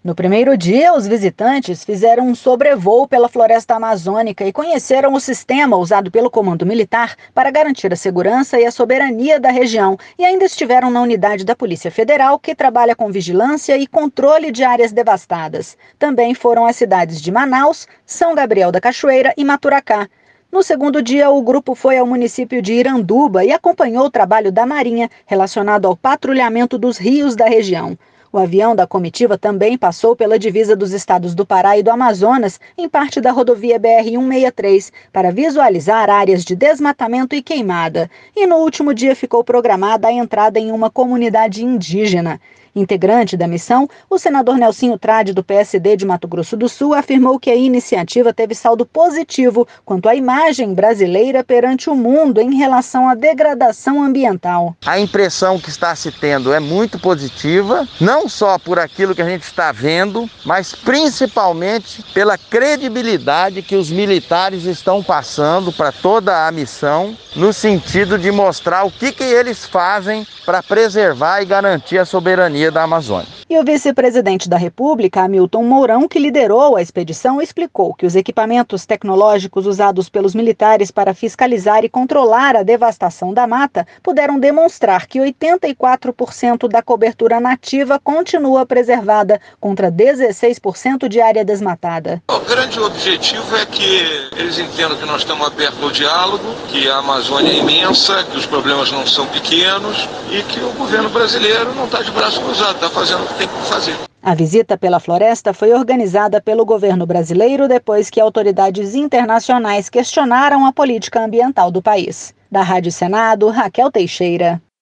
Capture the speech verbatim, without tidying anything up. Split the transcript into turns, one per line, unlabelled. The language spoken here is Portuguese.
No primeiro dia, os visitantes fizeram um sobrevoo pela floresta amazônica e conheceram o sistema usado pelo Comando Militar para garantir a segurança e a soberania da região, e ainda estiveram na unidade da Polícia Federal, que trabalha com vigilância e controle de áreas devastadas. Também foram às cidades de Manaus, São Gabriel da Cachoeira e Maturacá. No segundo dia, o grupo foi ao município de Iranduba e acompanhou o trabalho da Marinha relacionado ao patrulhamento dos rios da região. O avião da comitiva também passou pela divisa dos estados do Pará e do Amazonas, em parte da rodovia B R cento e sessenta e três, para visualizar áreas de desmatamento e queimada. E no último dia ficou programada a entrada em uma comunidade indígena. Integrante da missão, o senador Nelsinho Trade, do P S D de Mato Grosso do Sul, afirmou que a iniciativa teve saldo positivo quanto à imagem brasileira perante o mundo em relação à degradação ambiental.
A impressão que está se tendo é muito positiva, não só por aquilo que a gente está vendo, mas principalmente pela credibilidade que os militares estão passando para toda a missão, no sentido de mostrar o que, que eles fazem para preservar e garantir a soberania da Amazônia.
E o vice-presidente da República, Hamilton Mourão, que liderou a expedição, explicou que os equipamentos tecnológicos usados pelos militares para fiscalizar e controlar a devastação da mata puderam demonstrar que oitenta e quatro por cento da cobertura nativa continua preservada, contra dezesseis por cento de área desmatada.
O grande objetivo é que eles entendam que nós estamos abertos ao diálogo, que a Amazônia é imensa, que os problemas não são pequenos e que o governo brasileiro não está de braço cruzado, está fazendo o que tem que fazer.
A visita pela floresta foi organizada pelo governo brasileiro depois que autoridades internacionais questionaram a política ambiental do país. Da Rádio Senado, Raquel Teixeira.